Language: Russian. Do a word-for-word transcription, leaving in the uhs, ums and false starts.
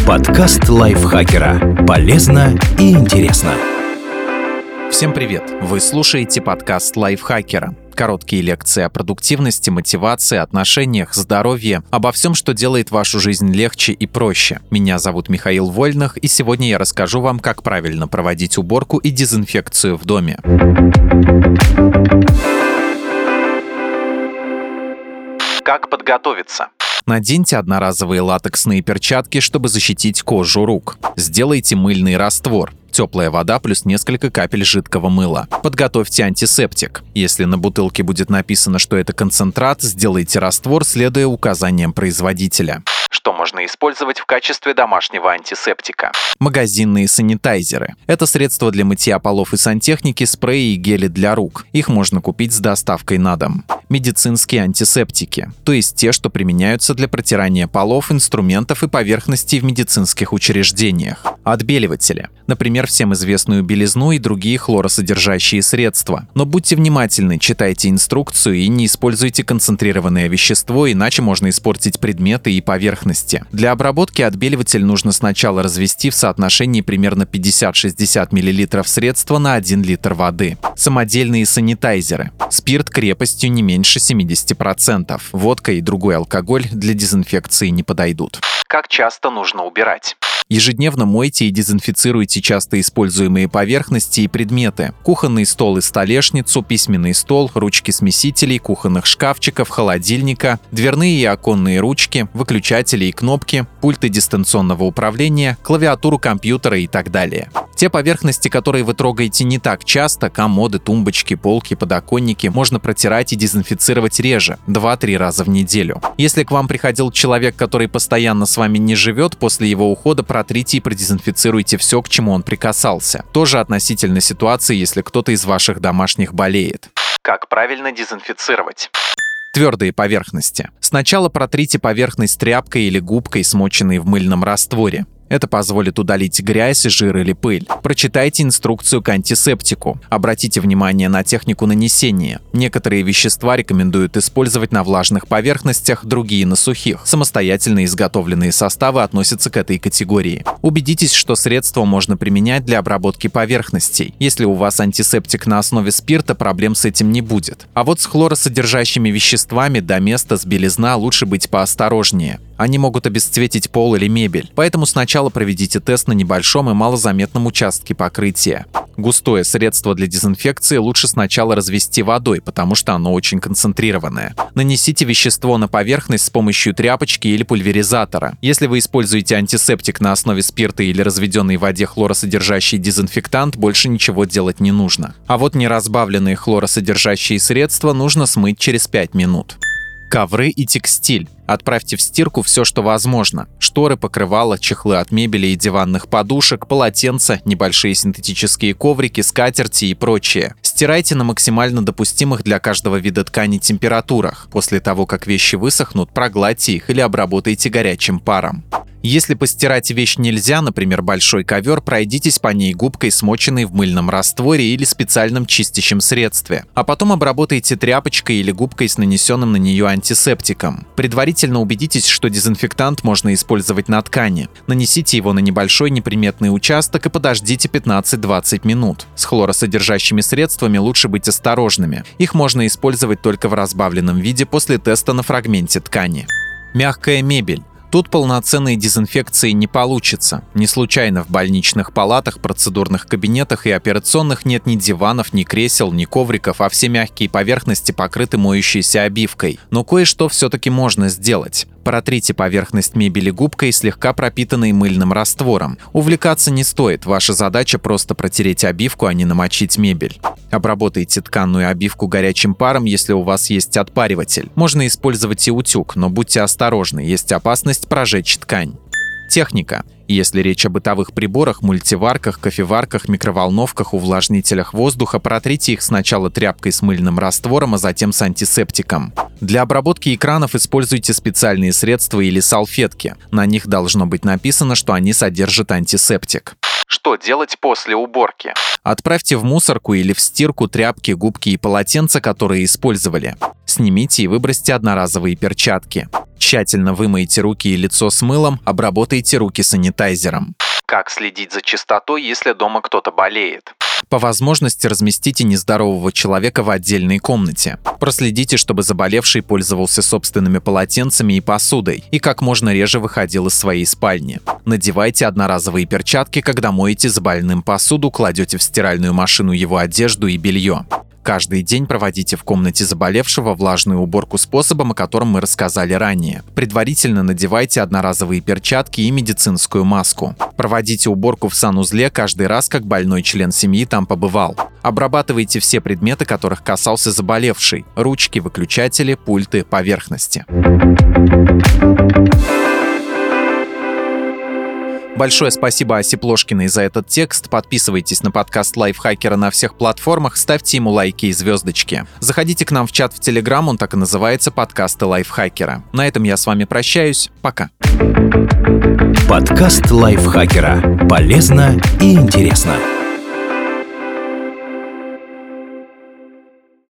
Подкаст лайфхакера. Полезно и интересно. Всем привет! Вы слушаете подкаст лайфхакера. Короткие лекции о продуктивности, мотивации, отношениях, здоровье, обо всем, что делает вашу жизнь легче и проще. Меня зовут Михаил Вольных, и сегодня я расскажу вам, как правильно проводить уборку и дезинфекцию в доме. Как подготовиться? Наденьте одноразовые латексные перчатки, чтобы защитить кожу рук. Сделайте мыльный раствор. Теплая вода плюс несколько капель жидкого мыла. Подготовьте антисептик. Если на бутылке будет написано, что это концентрат, сделайте раствор, следуя указаниям производителя. Что можно использовать в качестве домашнего антисептика? Магазинные санитайзеры. Это средства для мытья полов и сантехники, спреи и гели для рук. Их можно купить с доставкой на дом. Медицинские антисептики, то есть те, что применяются для протирания полов, инструментов и поверхностей в медицинских учреждениях. Отбеливатели. Например, всем известную белизну и другие хлоросодержащие средства. Но будьте внимательны, читайте инструкцию и не используйте концентрированное вещество, иначе можно испортить предметы и поверхности. Для обработки отбеливатель нужно сначала развести в соотношении примерно пятьдесят-шестьдесят миллилитров средства на один литр воды. Самодельные санитайзеры. Спирт крепостью не меньше семьдесят процентов. Водка и другой алкоголь для дезинфекции не подойдут. Как часто нужно убирать? Ежедневно мойте и дезинфицируйте часто используемые поверхности и предметы. Кухонный стол и столешницу, письменный стол, ручки смесителей, кухонных шкафчиков, холодильника, дверные и оконные ручки, выключатели и кнопки, пульты дистанционного управления, клавиатуру компьютера и так далее. Те поверхности, которые вы трогаете не так часто, комоды, тумбочки, полки, подоконники, можно протирать и дезинфицировать реже, два-три раза в неделю. Если к вам приходил человек, который постоянно с вами не живет, после его ухода протрите и продезинфицируйте все, к чему он прикасался. Тоже относительно ситуации, если кто-то из ваших домашних болеет. Как правильно дезинфицировать? Твердые поверхности. Сначала протрите поверхность тряпкой или губкой, смоченной в мыльном растворе. Это позволит удалить грязь, жир или пыль. Прочитайте инструкцию к антисептику. Обратите внимание на технику нанесения. Некоторые вещества рекомендуют использовать на влажных поверхностях, другие на сухих. Самостоятельно изготовленные составы относятся к этой категории. Убедитесь, что средство можно применять для обработки поверхностей. Если у вас антисептик на основе спирта, проблем с этим не будет. А вот с хлоросодержащими веществами до места с белизна лучше быть поосторожнее. Они могут обесцветить пол или мебель. Поэтому сначала проведите тест на небольшом и малозаметном участке покрытия. Густое средство для дезинфекции лучше сначала развести водой, потому что оно очень концентрированное. Нанесите вещество на поверхность с помощью тряпочки или пульверизатора. Если вы используете антисептик на основе спирта или разведенной в воде хлоросодержащий дезинфектант, больше ничего делать не нужно. А вот неразбавленные хлоросодержащие средства нужно смыть через пять минут. Ковры и текстиль. Отправьте в стирку все, что возможно. Шторы, покрывала, чехлы от мебели и диванных подушек, полотенца, небольшие синтетические коврики, скатерти и прочее. Стирайте на максимально допустимых для каждого вида ткани температурах. После того, как вещи высохнут, прогладьте их или обработайте горячим паром. Если постирать вещь нельзя, например, большой ковер, пройдитесь по ней губкой, смоченной в мыльном растворе или специальном чистящем средстве. А потом обработайте тряпочкой или губкой с нанесенным на нее антисептиком. Предварительно убедитесь, что дезинфектант можно использовать на ткани. Нанесите его на небольшой неприметный участок и подождите пятнадцать-двадцать минут. С хлоросодержащими средствами лучше быть осторожными. Их можно использовать только в разбавленном виде после теста на фрагменте ткани. Мягкая мебель. Тут полноценной дезинфекции не получится. Не случайно в больничных палатах, процедурных кабинетах и операционных нет ни диванов, ни кресел, ни ковриков, а все мягкие поверхности покрыты моющейся обивкой. Но кое-что все-таки можно сделать. Протрите поверхность мебели губкой, слегка пропитанной мыльным раствором. Увлекаться не стоит, ваша задача просто протереть обивку, а не намочить мебель. Обработайте тканую обивку горячим паром, если у вас есть отпариватель. Можно использовать и утюг, но будьте осторожны, есть опасность прожечь ткань. Техника. Если речь о бытовых приборах, мультиварках, кофеварках, микроволновках, увлажнителях воздуха, протрите их сначала тряпкой с мыльным раствором, а затем с антисептиком. Для обработки экранов используйте специальные средства или салфетки. На них должно быть написано, что они содержат антисептик. Что делать после уборки? Отправьте в мусорку или в стирку тряпки, губки и полотенца, которые использовали. Снимите и выбросьте одноразовые перчатки. Тщательно вымойте руки и лицо с мылом, обработайте руки санитайзером. Как следить за чистотой, если дома кто-то болеет? По возможности разместите нездорового человека в отдельной комнате. Проследите, чтобы заболевший пользовался собственными полотенцами и посудой и как можно реже выходил из своей спальни. Надевайте одноразовые перчатки, когда моете за больным посуду, кладете в стиральную машину его одежду и белье. Каждый день проводите в комнате заболевшего влажную уборку способом, о котором мы рассказали ранее. Предварительно надевайте одноразовые перчатки и медицинскую маску. Проводите уборку в санузле каждый раз, как больной член семьи там побывал. Обрабатывайте все предметы, которых касался заболевший – ручки, выключатели, пульты, поверхности. Большое спасибо Асе Плошкиной за этот текст. Подписывайтесь на подкаст Лайфхакера на всех платформах, ставьте ему лайки и звездочки. Заходите к нам в чат в Телеграм, он так и называется «Подкасты Лайфхакера». На этом я с вами прощаюсь. Пока. Подкаст Лайфхакера. Полезно и интересно.